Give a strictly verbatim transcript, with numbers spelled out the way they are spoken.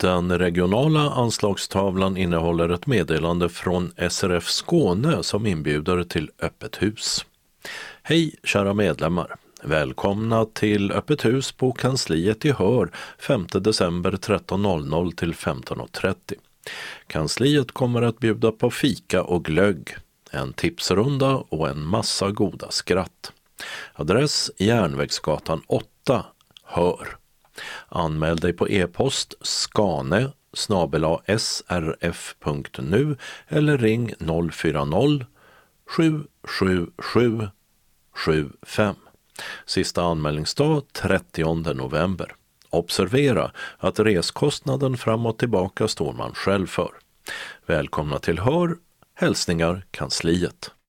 Den regionala anslagstavlan innehåller ett meddelande från S R F Skåne som inbjuder till öppet hus. Hej kära medlemmar! Välkomna till öppet hus på kansliet i Hör femte december tretton till femton trettio. Kansliet kommer att bjuda på fika och glögg, en tipsrunda och en massa goda skratt. Adress Järnvägsgatan åtta, Hör. Anmäl dig på e-post skane snabel-a srf punkt nu eller ring noll fyra noll sju sju sju sju fem. Sista anmälningsdag trettionde november. Observera att reskostnaden fram och tillbaka står man själv för. Välkomna till Hör, hälsningar kansliet.